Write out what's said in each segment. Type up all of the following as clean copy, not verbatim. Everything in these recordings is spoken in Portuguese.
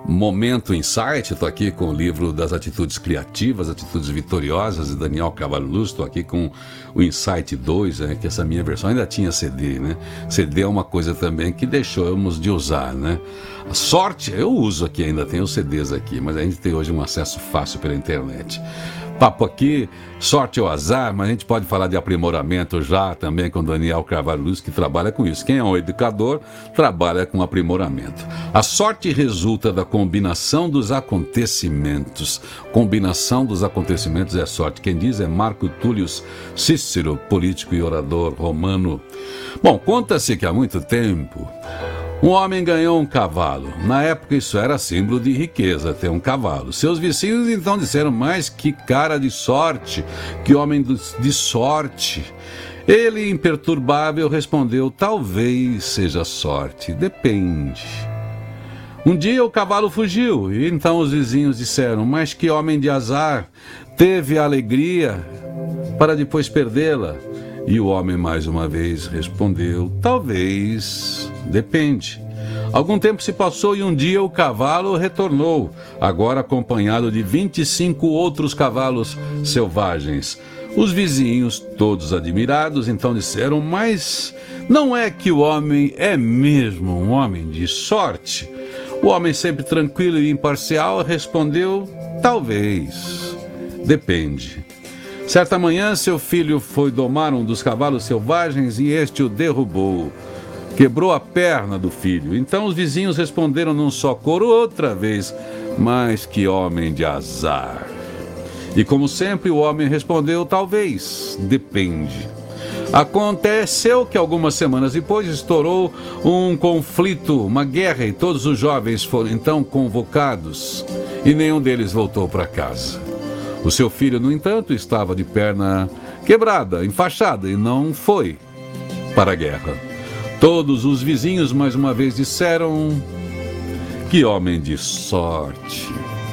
Momento Insight, estou aqui com o livro das Atitudes Criativas, Atitudes Vitoriosas, de Daniel Carvalho Luz. Estou aqui com o Insight 2, que essa minha versão ainda tinha CD, né? CD é uma coisa também que deixamos de usar, né? A sorte, eu uso aqui, ainda tenho os CDs aqui, mas a gente tem hoje um acesso fácil pela internet. Papo aqui, sorte ou azar, mas a gente pode falar de aprimoramento já também com Daniel Carvalho Luz, que trabalha com isso. Quem é um educador, trabalha com aprimoramento. A sorte resulta da combinação dos acontecimentos. Combinação dos acontecimentos é sorte. Quem diz é Marco Túlio Cícero, político e orador romano. Bom, conta-se que há muito tempo um homem ganhou um cavalo. Na época isso era símbolo de riqueza, ter um cavalo. Seus vizinhos então disseram, mas que cara de sorte, que homem de sorte. Ele, imperturbável, respondeu, talvez seja sorte, depende. Um dia o cavalo fugiu, e então os vizinhos disseram, mas que homem de azar, teve a alegria para depois perdê-la. E o homem mais uma vez respondeu, talvez, depende. Algum tempo se passou e um dia o cavalo retornou, agora acompanhado de 25 outros cavalos selvagens. Os vizinhos, todos admirados, então disseram, mas não é que o homem é mesmo um homem de sorte? O homem, sempre tranquilo e imparcial, respondeu, talvez, depende. Certa manhã, seu filho foi domar um dos cavalos selvagens e este o derrubou. Quebrou a perna do filho. Então os vizinhos responderam num só coro outra vez, mas que homem de azar. E como sempre, o homem respondeu, talvez, depende. Aconteceu que algumas semanas depois estourou um conflito, uma guerra, e todos os jovens foram então convocados e nenhum deles voltou para casa. O seu filho, no entanto, estava de perna quebrada, enfaixada, e não foi para a guerra. Todos os vizinhos, mais uma vez, disseram, que homem de sorte.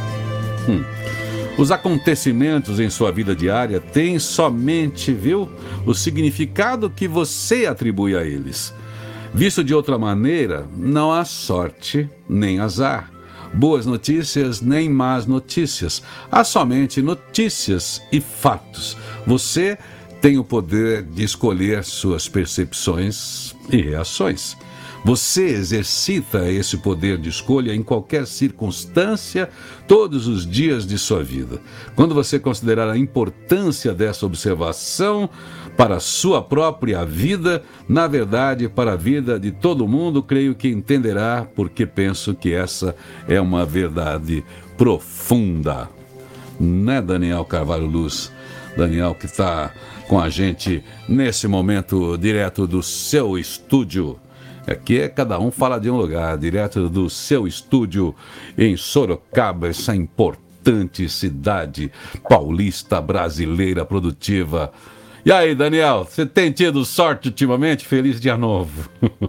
Os acontecimentos em sua vida diária têm somente, o significado que você atribui a eles. Visto de outra maneira, não há sorte nem azar. Boas notícias nem más notícias. Há somente notícias e fatos. Você tem o poder de escolher suas percepções e reações. Você exercita esse poder de escolha em qualquer circunstância, todos os dias de sua vida. Quando você considerar a importância dessa observação para a sua própria vida, na verdade, para a vida de todo mundo, creio que entenderá, porque penso que essa é uma verdade profunda. Né, Daniel Carvalho Luz? Daniel que está com a gente nesse momento, direto do seu estúdio. Aqui cada um fala de um lugar, direto do seu estúdio em Sorocaba, essa importante cidade paulista brasileira produtiva. E aí, Daniel, você tem tido sorte ultimamente? Feliz dia novo.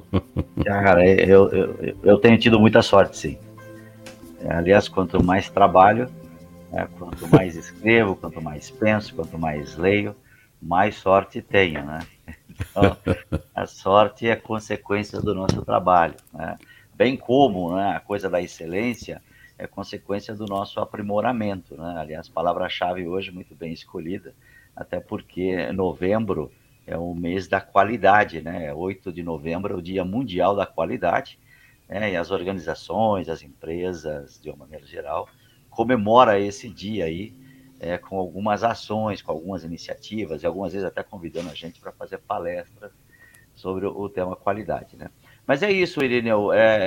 Cara, eu tenho tido muita sorte, sim. Aliás, quanto mais trabalho, quanto mais escrevo, quanto mais penso, quanto mais leio, mais sorte tenho, né? Então, a sorte é consequência do nosso trabalho, né? Bem como, né, a coisa da excelência é consequência do nosso aprimoramento, né? Aliás, palavra-chave hoje muito bem escolhida, até porque novembro é o mês da qualidade, né? 8 de novembro é o Dia Mundial da Qualidade, né? E as organizações, as empresas, de uma maneira geral, comemoram esse dia aí, com algumas ações, com algumas iniciativas, e algumas vezes até convidando a gente para fazer palestras sobre o tema qualidade, né? Mas é isso, Irineu,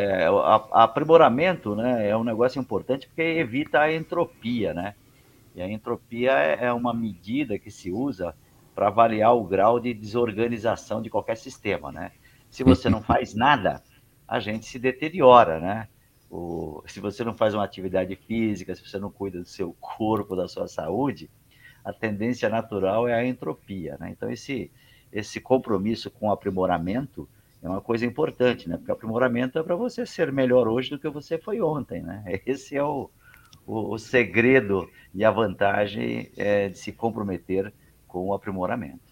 aprimoramento, né, é um negócio importante porque evita a entropia, né? E a entropia é uma medida que se usa para avaliar o grau de desorganização de qualquer sistema, né? Se você não faz nada, a gente se deteriora, né? Se você não faz uma atividade física, se você não cuida do seu corpo, da sua saúde, a tendência natural é a entropia, né? Então, esse compromisso com o aprimoramento é uma coisa importante, né? Porque aprimoramento é para você ser melhor hoje do que você foi ontem, né? Esse é o segredo e a vantagem de se comprometer com o aprimoramento.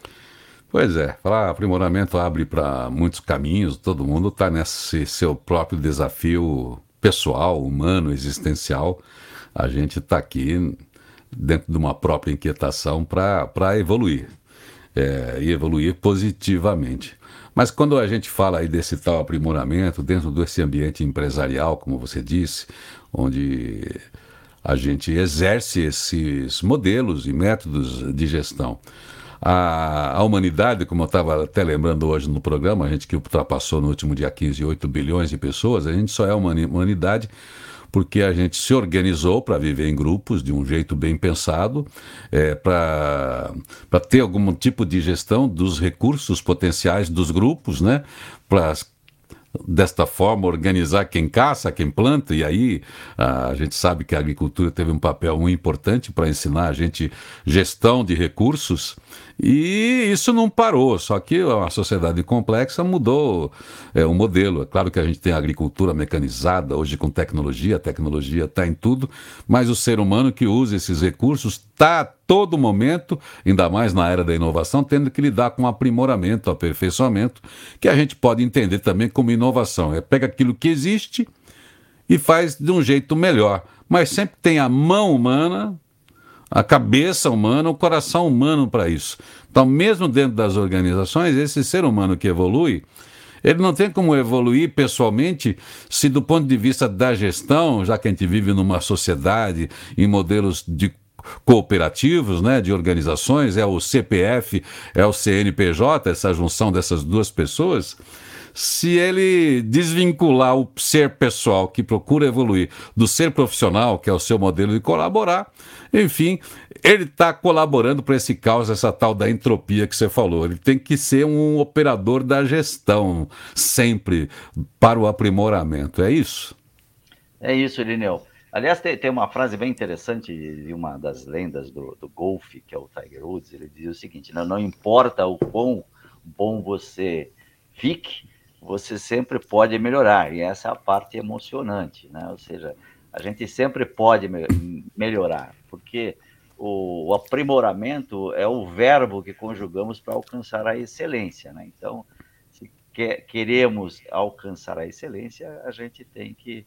Pois é, falar aprimoramento abre para muitos caminhos, todo mundo está nesse seu próprio desafio pessoal, humano, existencial, a gente está aqui dentro de uma própria inquietação para evoluir, e evoluir positivamente. Mas quando a gente fala aí desse tal aprimoramento, dentro desse ambiente empresarial, como você disse, onde a gente exerce esses modelos e métodos de gestão. A humanidade, como eu estava até lembrando hoje no programa, a gente que ultrapassou no último dia 15 8 bilhões de pessoas, a gente só é uma humanidade porque a gente se organizou para viver em grupos de um jeito bem pensado, para ter algum tipo de gestão dos recursos potenciais dos grupos, né? Para desta forma organizar quem caça, quem planta, e aí a gente sabe que a agricultura teve um papel muito importante para ensinar a gente gestão de recursos, e isso não parou, só que a sociedade complexa mudou o modelo. É claro que a gente tem a agricultura mecanizada, hoje com tecnologia, a tecnologia está em tudo, mas o ser humano que usa esses recursos está a todo momento, ainda mais na era da inovação, tendo que lidar com aprimoramento, aperfeiçoamento, que a gente pode entender também como inovação. Pega aquilo que existe e faz de um jeito melhor, mas sempre tem a mão humana, a cabeça humana, o coração humano para isso. Então, mesmo dentro das organizações, esse ser humano que evolui, ele não tem como evoluir pessoalmente se do ponto de vista da gestão, já que a gente vive numa sociedade, em modelos de cooperativos, né, de organizações, é o CPF, é o CNPJ, essa junção dessas duas pessoas. Se ele desvincular o ser pessoal que procura evoluir do ser profissional, que é o seu modelo de colaborar, enfim, ele está colaborando para esse caos, essa tal da entropia que você falou. Ele tem que ser um operador da gestão, sempre para o aprimoramento. É isso? É isso, Irineu. Aliás, tem uma frase bem interessante de uma das lendas do golfe, que é o Tiger Woods. Ele diz o seguinte: não importa o quão bom você fique, você sempre pode melhorar. E essa é a parte emocionante, né? Ou seja, a gente sempre pode melhorar, porque o aprimoramento é o verbo que conjugamos para alcançar a excelência, né? Então, se queremos alcançar a excelência, a gente tem que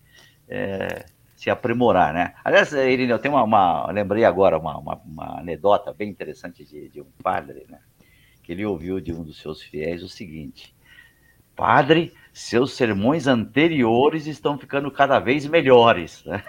se aprimorar, né? Aliás, Irineu, tem lembrei agora uma anedota bem interessante de um padre, né? Que ele ouviu de um dos seus fiéis o seguinte: padre, seus sermões anteriores estão ficando cada vez melhores, né?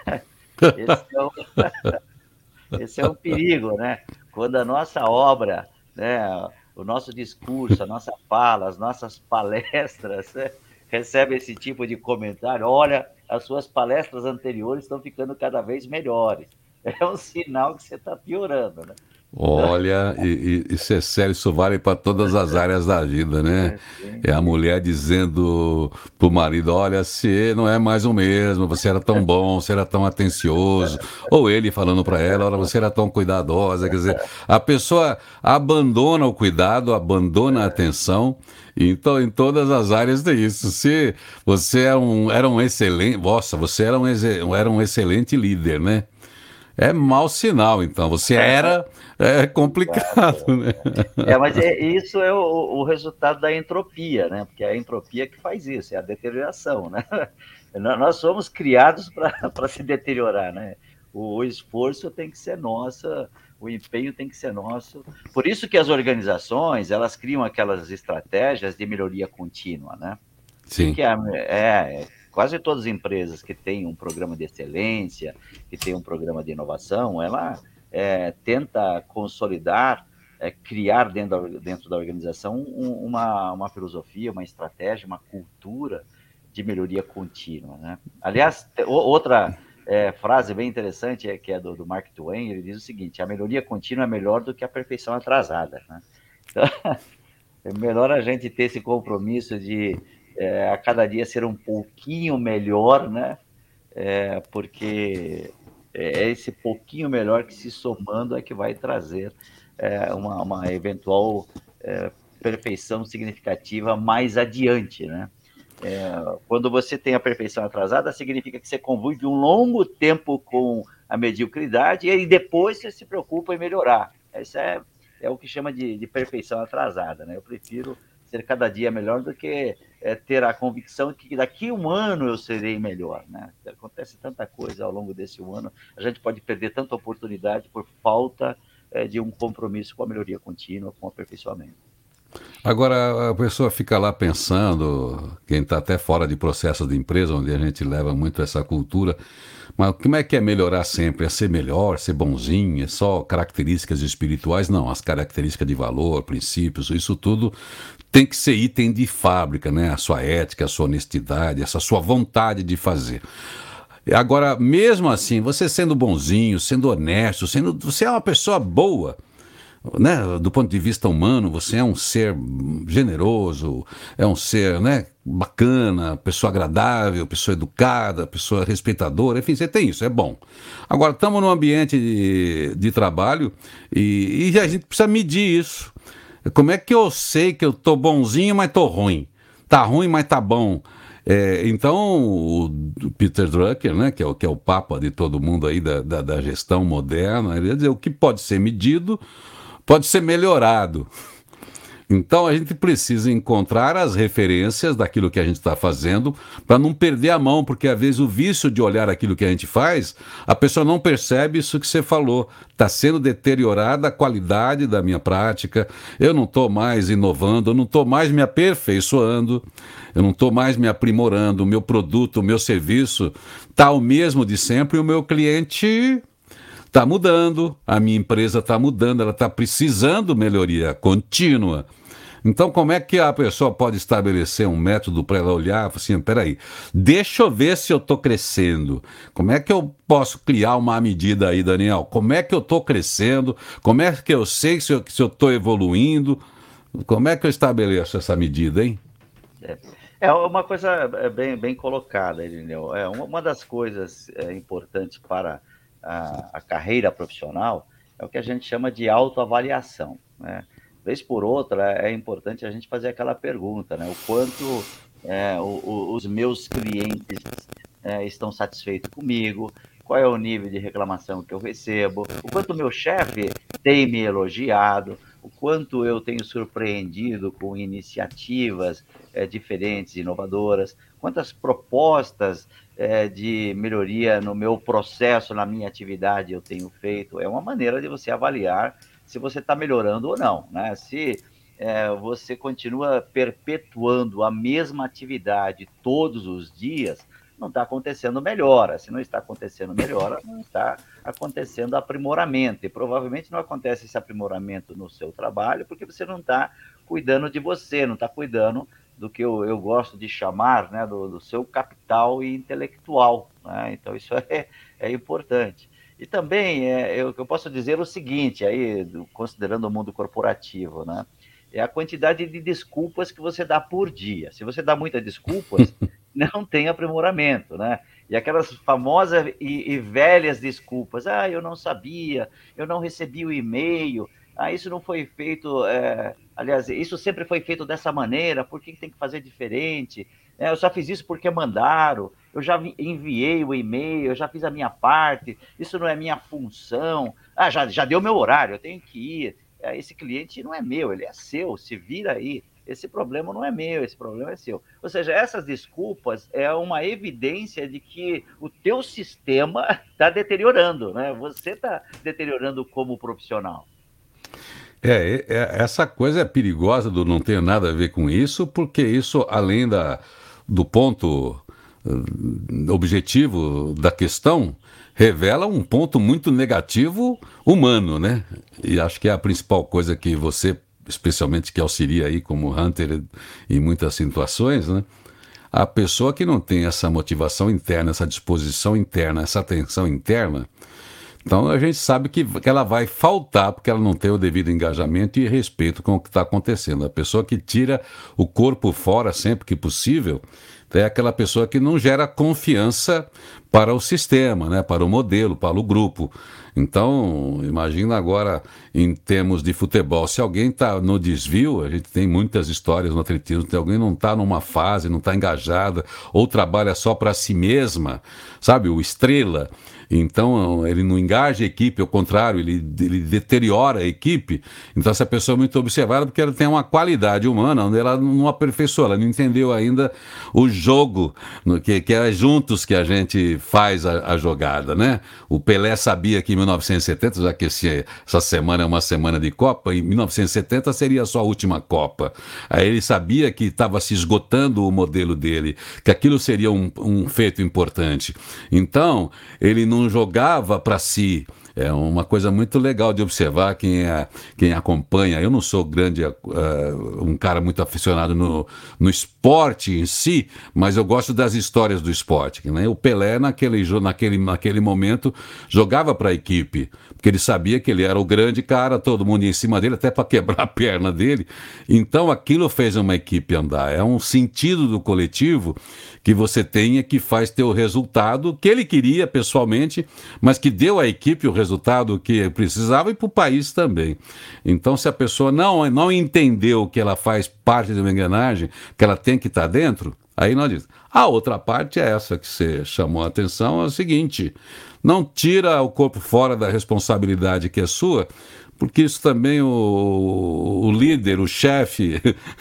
Esse é um perigo, né? Quando a nossa obra, né, o nosso discurso, a nossa fala, as nossas palestras, né, recebe esse tipo de comentário: olha, as suas palestras anteriores estão ficando cada vez melhores. É um sinal que você está piorando, né? Olha, isso é sério, isso vale para todas as áreas da vida, né? É a mulher dizendo pro marido: olha, você não é mais o mesmo, você era tão bom, você era tão atencioso. Ou ele falando para ela: olha, você era tão cuidadosa. Quer dizer, a pessoa abandona o cuidado, abandona a atenção. Então, em todas as áreas tem isso. Se você era um excelente, nossa, você era um excelente líder, né? É mau sinal, então. Você era complicado, né? Mas isso é o resultado da entropia, né? Porque é a entropia que faz isso, é a deterioração, né? Nós somos criados para se deteriorar, né? O esforço tem que ser nosso, o empenho tem que ser nosso. Por isso que as organizações, elas criam aquelas estratégias de melhoria contínua, né? Sim. Que quase todas as empresas que têm um programa de excelência, que têm um programa de inovação, ela tenta consolidar, criar dentro da organização uma filosofia, uma estratégia, uma cultura de melhoria contínua, né? Aliás, outra frase bem interessante que é do Mark Twain. Ele diz o seguinte: a melhoria contínua é melhor do que a perfeição atrasada, né? Então, é melhor a gente ter esse compromisso de a cada dia ser um pouquinho melhor, né? Porque é esse pouquinho melhor que, se somando, é que vai trazer uma eventual perfeição significativa mais adiante, né? Quando você tem a perfeição atrasada, significa que você convive um longo tempo com a mediocridade e aí depois você se preocupa em melhorar. Isso é o que chama de perfeição atrasada, né? Eu prefiro ser cada dia melhor do que ter a convicção de que daqui a um ano eu serei melhor, né? Acontece tanta coisa ao longo desse um ano, a gente pode perder tanta oportunidade por falta de um compromisso com a melhoria contínua, com o aperfeiçoamento. Agora, a pessoa fica lá pensando, quem está até fora de processo de empresa, onde a gente leva muito essa cultura, mas como é que é melhorar sempre? É ser melhor, ser bonzinho, é só características espirituais? Não, as características de valor, princípios, isso tudo tem que ser item de fábrica, né? A sua ética, a sua honestidade, essa sua vontade de fazer. Agora, mesmo assim, você sendo bonzinho, sendo honesto, você é uma pessoa boa, né? Do ponto de vista humano, você é um ser generoso, é um ser, né, bacana, pessoa agradável, pessoa educada, pessoa respeitadora, enfim, você tem isso, é bom. Agora, estamos num ambiente de trabalho e a gente precisa medir isso. Como é que eu sei que eu tô bonzinho, mas tô ruim? Tá ruim, mas tá bom. Então, o Peter Drucker, né, que é o papa de todo mundo aí da gestão moderna, ele ia dizer o que pode ser medido pode ser melhorado. Então a gente precisa encontrar as referências daquilo que a gente está fazendo para não perder a mão, porque às vezes o vício de olhar aquilo que a gente faz, a pessoa não percebe isso que você falou. Está sendo deteriorada a qualidade da minha prática, eu não estou mais inovando, eu não estou mais me aperfeiçoando, eu não estou mais me aprimorando, o meu produto, o meu serviço está o mesmo de sempre e o meu cliente está mudando, a minha empresa está mudando, ela está precisando de melhoria contínua. Então, como é que a pessoa pode estabelecer um método para ela olhar, assim, peraí, deixa eu ver se eu estou crescendo. Como é que eu posso criar uma medida aí, Daniel? Como é que eu estou crescendo? Como é que eu sei se eu estou evoluindo? Como é que eu estabeleço essa medida, hein? É uma coisa bem colocada, Irineu. Uma das coisas importantes para a carreira profissional é o que a gente chama de autoavaliação, né? Vez por outra, é importante a gente fazer aquela pergunta, né? O quanto os meus clientes estão satisfeitos comigo, qual é o nível de reclamação que eu recebo, o quanto o meu chefe tem me elogiado, o quanto eu tenho surpreendido com iniciativas diferentes, inovadoras, quantas propostas de melhoria no meu processo, na minha atividade eu tenho feito. É uma maneira de você avaliar se você está melhorando ou não, né? Se você continua perpetuando a mesma atividade todos os dias, não está acontecendo melhora. Se não está acontecendo melhora, não está acontecendo aprimoramento. E provavelmente não acontece esse aprimoramento no seu trabalho porque você não está cuidando de você, não está cuidando do que eu gosto de chamar, né, do seu capital intelectual, né? Então isso é importante. E também eu posso dizer o seguinte, aí, considerando o mundo corporativo, né, é a quantidade de desculpas que você dá por dia. Se você dá muitas desculpas, não tem aprimoramento, né? E aquelas famosas e velhas desculpas, eu não sabia, eu não recebi o e-mail, isso não foi feito, aliás, isso sempre foi feito dessa maneira, por que tem que fazer diferente? Eu só fiz isso porque mandaram, eu já enviei o e-mail, eu já fiz a minha parte, isso não é minha função, já deu meu horário, eu tenho que ir, esse cliente não é meu, ele é seu, se vira aí, esse problema não é meu, esse problema é seu. Ou seja, essas desculpas é uma evidência de que o teu sistema está deteriorando, né? Você está deteriorando como profissional. Essa coisa é perigosa do não ter nada a ver com isso, porque isso, além do ponto objetivo da questão, revela um ponto muito negativo humano, né? E acho que é a principal coisa que você, especialmente que auxilia aí como Hunter em muitas situações, né? A pessoa que não tem essa motivação interna, essa disposição interna, essa atenção interna, então a gente sabe que ela vai faltar porque ela não tem o devido engajamento e respeito com o que está acontecendo. A pessoa que tira o corpo fora sempre que possível é aquela pessoa que não gera confiança para o sistema, né, para o modelo, para o grupo. Então, imagina agora em termos de futebol, se alguém está no desvio, a gente tem muitas histórias no atletismo, se alguém não está numa fase, não está engajada, ou trabalha só para si mesma, sabe, o estrela. Então, ele não engaja a equipe, ao contrário, ele deteriora a equipe. Então, essa pessoa é muito observada porque ela tem uma qualidade humana onde ela não aperfeiçoou, ela não entendeu ainda o jogo, que é juntos que a gente faz a jogada, né? O Pelé sabia que em 1970, já que essa semana é uma semana de Copa, em 1970 seria a sua última Copa. Aí ele sabia que estava se esgotando o modelo dele, que aquilo seria um feito importante. Então, ele não jogava para si. É uma coisa muito legal de observar quem acompanha. Eu não sou um cara muito aficionado no esporte em si, mas eu gosto das histórias do esporte. Né? O Pelé, naquele momento, jogava para a equipe, porque ele sabia que ele era o grande cara, todo mundo ia em cima dele, até para quebrar a perna dele. Então aquilo fez uma equipe andar. É um sentido do coletivo que você tem e que faz ter o resultado que ele queria pessoalmente, mas que deu à equipe o resultado que precisava e para o país também. Então, se a pessoa não entendeu que ela faz parte de uma engrenagem, que ela tem que estar dentro, aí não diz. A outra parte é essa que você chamou a atenção, é o seguinte: não tira o corpo fora da responsabilidade que é sua, porque isso também o líder, o chefe,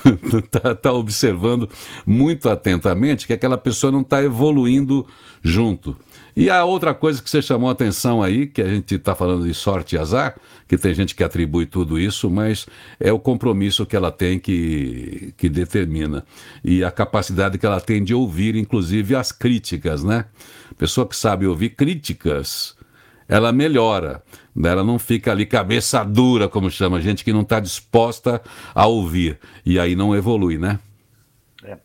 tá observando muito atentamente que aquela pessoa não está evoluindo junto. E a outra coisa que você chamou a atenção aí, que a gente está falando de sorte e azar, que tem gente que atribui tudo isso, mas é o compromisso que ela tem que determina. E a capacidade que ela tem de ouvir, inclusive, as críticas, né? Pessoa que sabe ouvir críticas, ela melhora, né? Ela não fica ali cabeça dura, como chama, gente que não está disposta a ouvir, e aí não evolui, né? É.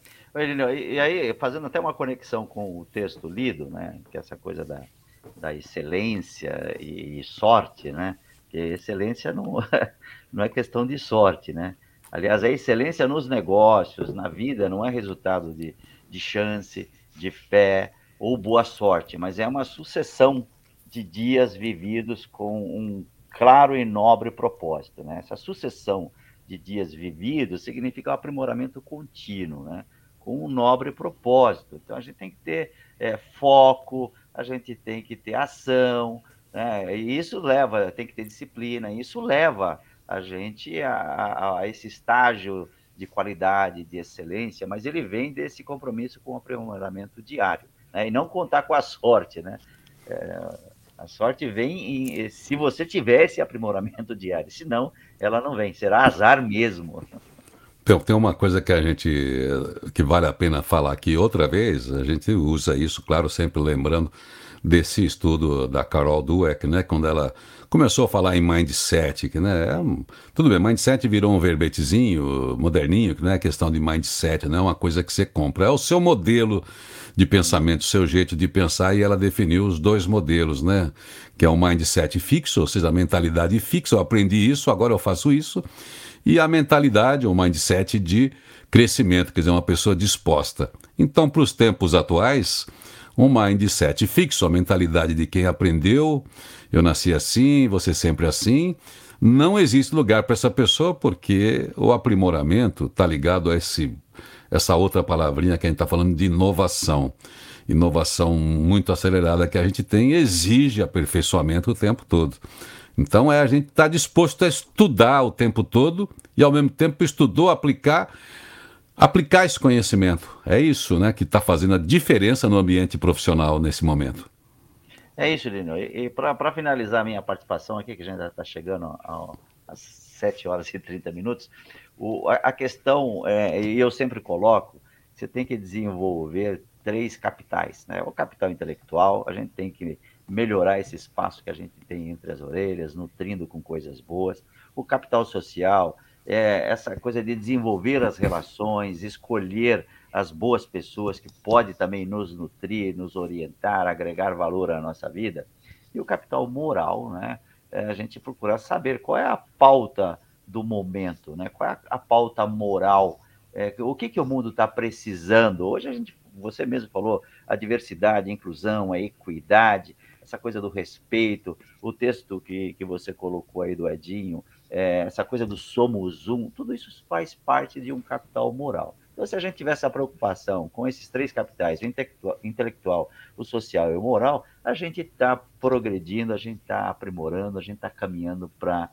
E aí, fazendo até uma conexão com o texto lido, né, que é essa coisa da excelência e sorte, né, que excelência não, não é questão de sorte, né, aliás, a excelência nos negócios, na vida, não é resultado de chance, de fé ou boa sorte, mas é uma sucessão de dias vividos com um claro e nobre propósito, né, essa sucessão de dias vividos significa um aprimoramento contínuo, né, com um nobre propósito. Então, a gente tem que ter foco, a gente tem que ter ação, né? E isso tem que ter disciplina, e isso leva a gente a esse estágio de qualidade, de excelência, mas ele vem desse compromisso com o aprimoramento diário, né? E não contar com a sorte, né? A sorte vem se você tiver esse aprimoramento diário, senão ela não vem, será azar mesmo. Então, tem uma coisa que vale a pena falar aqui outra vez, a gente usa isso, claro, sempre lembrando desse estudo da Carol Dweck, né, quando ela começou a falar em mindset, que, né, tudo bem, mindset virou um verbetezinho moderninho, que não é questão de mindset, não é uma coisa que você compra, é o seu modelo de pensamento, o seu jeito de pensar, e ela definiu os dois modelos, né, que é o mindset fixo, ou seja, a mentalidade fixa, eu aprendi isso, agora eu faço isso, e a mentalidade, o mindset de crescimento, quer dizer, uma pessoa disposta. Então, para os tempos atuais, um mindset fixo, a mentalidade de quem aprendeu, eu nasci assim, você sempre assim, não existe lugar para essa pessoa, porque o aprimoramento está ligado a essa outra palavrinha que a gente está falando de inovação. Inovação muito acelerada que a gente tem exige aperfeiçoamento o tempo todo. Então a gente está disposto a estudar o tempo todo e ao mesmo tempo estudou aplicar esse conhecimento. É isso, né, que está fazendo a diferença no ambiente profissional nesse momento. É isso, Lino. E para finalizar a minha participação aqui, que a gente já está chegando às 7h30, a questão, e eu sempre coloco, você tem que desenvolver 3 capitais, né? O capital intelectual, a gente tem que melhorar esse espaço que a gente tem entre as orelhas, nutrindo com coisas boas. O capital social é essa coisa de desenvolver as relações, escolher as boas pessoas que podem também nos nutrir, nos orientar, agregar valor à nossa vida. E o capital moral, né? A gente procura saber qual é a pauta do momento, né? Qual é a pauta moral, o que o mundo está precisando. Hoje você mesmo falou, a diversidade, a inclusão, a equidade, essa coisa do respeito, o texto que você colocou aí do Edinho, essa coisa do somos um, tudo isso faz parte de um capital moral. Então, se a gente tivesse a preocupação com esses 3 capitais, o intelectual, o social e o moral, a gente está progredindo, a gente está aprimorando, a gente está caminhando para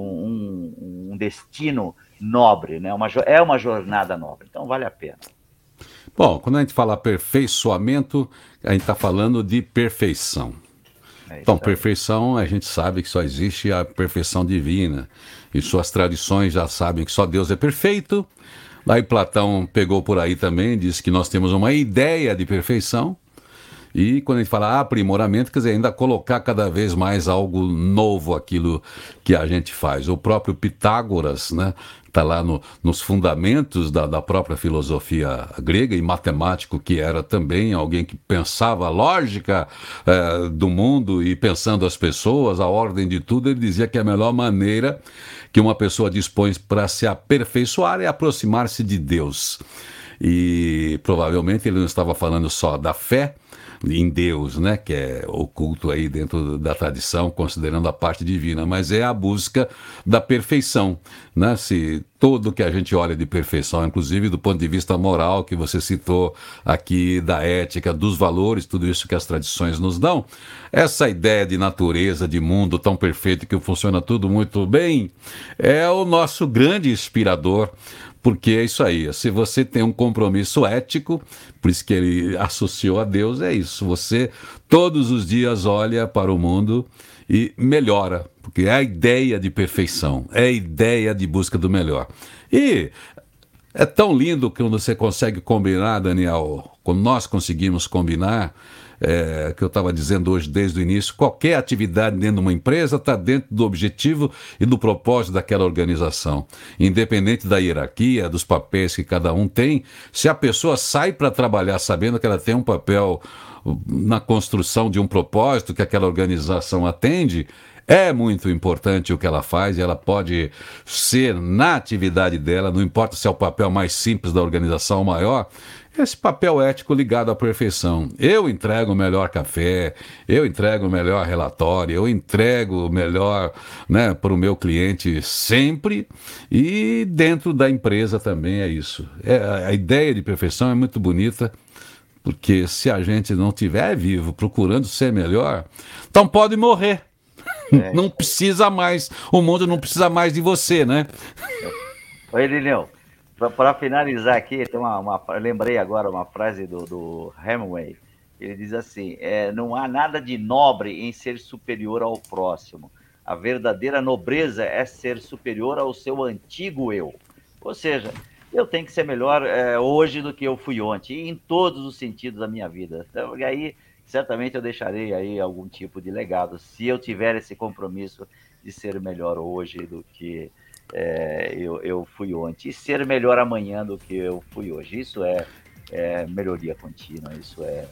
um destino nobre, né? É uma jornada nobre, então vale a pena. Bom, quando a gente fala aperfeiçoamento, a gente está falando de perfeição. Então, perfeição, a gente sabe que só existe a perfeição divina. E suas tradições já sabem que só Deus é perfeito. Aí Platão pegou por aí também, disse que nós temos uma ideia de perfeição. E quando a gente fala aprimoramento, quer dizer, ainda colocar cada vez mais algo novo aquilo que a gente faz. O próprio Pitágoras, né, está lá nos fundamentos da própria filosofia grega, e matemático que era também, alguém que pensava a lógica do mundo e pensando as pessoas, a ordem de tudo. Ele dizia que a melhor maneira que uma pessoa dispõe para se aperfeiçoar é aproximar-se de Deus. E provavelmente ele não estava falando só da fé em Deus, né, que é oculto aí dentro da tradição, considerando a parte divina, mas é a busca da perfeição, né? Se tudo que a gente olha de perfeição, inclusive do ponto de vista moral, que você citou aqui, da ética, dos valores, tudo isso que as tradições nos dão, essa ideia de natureza, de mundo tão perfeito que funciona tudo muito bem, é o nosso grande inspirador. Porque é isso aí, se você tem um compromisso ético, por isso que ele associou a Deus, é isso. Você todos os dias olha para o mundo e melhora, porque é a ideia de perfeição, é a ideia de busca do melhor. E é tão lindo que quando você consegue combinar, Daniel, quando nós conseguimos combinar, que eu estava dizendo hoje desde o início, qualquer atividade dentro de uma empresa está dentro do objetivo e do propósito daquela organização. Independente da hierarquia, dos papéis que cada um tem, se a pessoa sai para trabalhar sabendo que ela tem um papel na construção de um propósito que aquela organização atende, é muito importante o que ela faz, e ela pode ser, na atividade dela, não importa se é o papel mais simples da organização ou maior, esse papel ético ligado à perfeição. Eu entrego o melhor café, eu entrego o melhor relatório, eu entrego o melhor, né, para o meu cliente sempre, e dentro da empresa também é isso. A ideia de perfeição é muito bonita, porque se a gente não estiver vivo procurando ser melhor, então pode morrer. Não precisa mais, o mundo não precisa mais de você, né? Oi, Lineu. Para finalizar aqui, tem lembrei agora uma frase do Hemingway. Ele diz assim: não há nada de nobre em ser superior ao próximo. A verdadeira nobreza é ser superior ao seu antigo eu. Ou seja, eu tenho que ser melhor hoje do que eu fui ontem, em todos os sentidos da minha vida. Então, e aí, certamente eu deixarei aí algum tipo de legado, se eu tiver esse compromisso de ser melhor hoje do que eu fui ontem, e ser melhor amanhã do que eu fui hoje. Isso é melhoria contínua, isso é.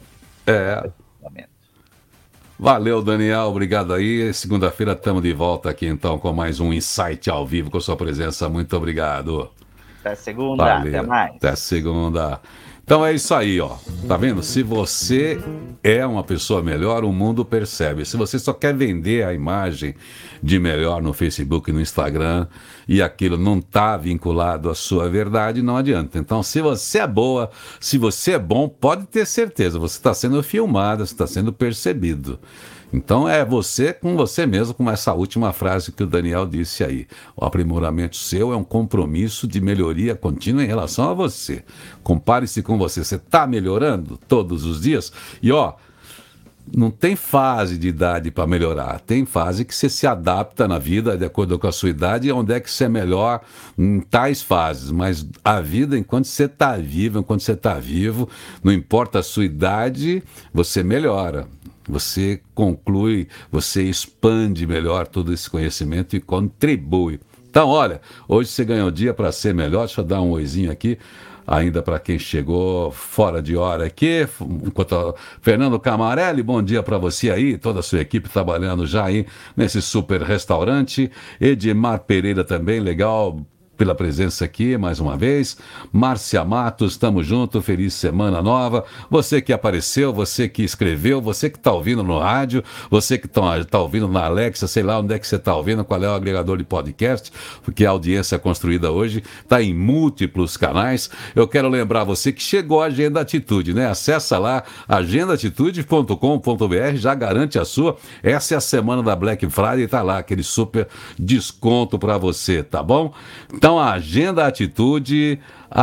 Valeu, Daniel, obrigado aí. Segunda-feira estamos de volta aqui então com mais um Insight ao vivo, com sua presença. Muito obrigado. Até segunda, Valeu. Até mais. Até segunda. Então é isso aí, ó. Tá vendo? Se você é uma pessoa melhor, o mundo percebe. Se você só quer vender a imagem de melhor no Facebook e no Instagram, e aquilo não está vinculado à sua verdade, não adianta. Então, se você é boa, se você é bom, pode ter certeza, você está sendo filmado, você está sendo percebido. Então é você com você mesmo, com essa última frase que o Daniel disse aí. O aprimoramento seu é um compromisso de melhoria contínua em relação a você. Compare-se com você. Você está melhorando todos os dias? E ó, não tem fase de idade para melhorar. Tem fase que você se adapta na vida de acordo com a sua idade e onde é que você é melhor em tais fases. Mas a vida, enquanto você está vivo, não importa a sua idade, você melhora. Você conclui, você expande melhor todo esse conhecimento e contribui. Então, olha, hoje você ganhou o dia para ser melhor. Deixa eu dar um oizinho aqui, ainda para quem chegou fora de hora aqui. Enquanto Fernando Camarelli, bom dia para você aí, toda a sua equipe trabalhando já aí nesse super restaurante. Edmar Pereira também, legal. pela presença aqui mais uma vez. Márcia Matos, estamos juntos, feliz semana nova. Você que apareceu, você que escreveu, você que está ouvindo no rádio, você que está ouvindo na Alexa, sei lá onde é que você está ouvindo, qual é o agregador de podcast, porque a audiência construída hoje está em múltiplos canais. Eu quero lembrar você que chegou a Agenda Atitude, né? Acessa lá agendaatitude.com.br, já garante a sua. Essa é a semana da Black Friday, tá lá aquele super desconto para você, tá bom? Então a Agenda Atitude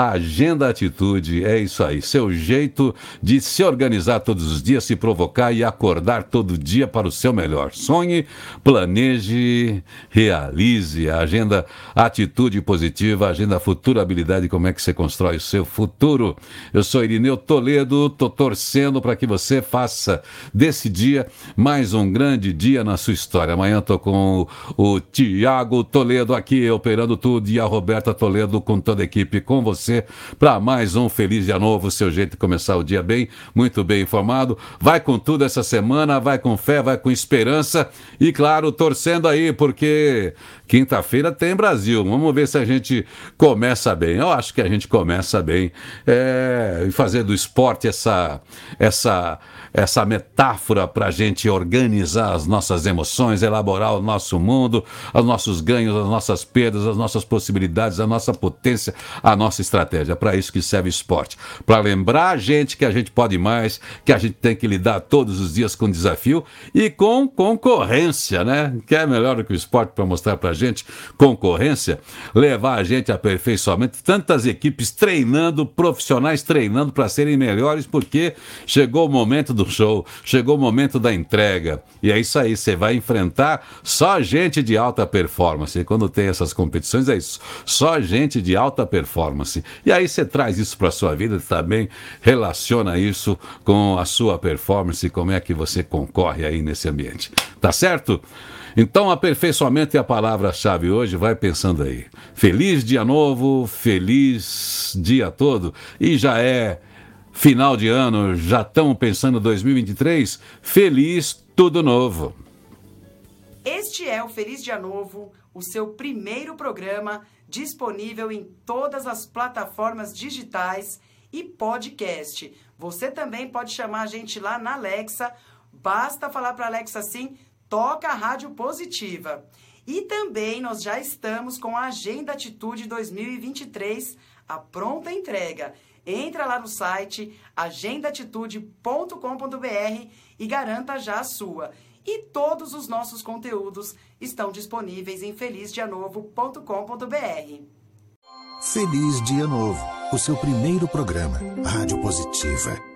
é isso aí, seu jeito de se organizar todos os dias, se provocar e acordar todo dia para o seu melhor. Sonhe, planeje, realize. A Agenda Atitude Positiva, a Agenda Futurabilidade, como é que você constrói o seu futuro. Eu sou Irineu Toledo, tô torcendo para que você faça desse dia mais um grande dia na sua história. Amanhã tô com o Tiago Toledo aqui operando tudo e a Roberta Toledo com toda a equipe com você para mais um Feliz Dia Novo, seu jeito de começar o dia bem, muito bem informado. Vai com tudo essa semana, vai com fé, vai com esperança e, claro, torcendo aí, porque quinta-feira tem Brasil. Vamos ver se a gente começa bem. Eu acho que a gente começa bem e fazer do esporte essa metáfora para a gente organizar as nossas emoções, elaborar o nosso mundo, os nossos ganhos, as nossas perdas, as nossas possibilidades, a nossa potência, a nossa estratégia. É para isso que serve o esporte. Para lembrar a gente que a gente pode mais, que a gente tem que lidar todos os dias com desafio e com concorrência, né? Que é melhor do que o esporte para mostrar para a gente concorrência, levar a gente a aperfeiçoamento. Tantas equipes treinando, profissionais treinando para serem melhores, porque chegou o momento do show, chegou o momento da entrega. E é isso aí, você vai enfrentar só gente de alta performance. E quando tem essas competições, é isso, só gente de alta performance. E aí você traz isso para a sua vida, também relaciona isso com a sua performance, como é que você concorre aí nesse ambiente. Tá certo? Então, aperfeiçoamento é a palavra-chave hoje, vai pensando aí. Feliz dia novo, feliz dia todo. E já é final de ano, já estamos pensando em 2023. Feliz tudo novo. Este é o Feliz Dia Novo, o seu primeiro programa disponível em todas as plataformas digitais e podcast. Você também pode chamar a gente lá na Alexa, basta falar para a Alexa assim, toca a Rádio Positiva. E também nós já estamos com a Agenda Atitude 2023, a pronta entrega. Entra lá no site agendaatitude.com.br e garanta já a sua. E todos os nossos conteúdos estão disponíveis em felizdianovo.com.br. Feliz Dia Novo, o seu primeiro programa, Rádio Positiva.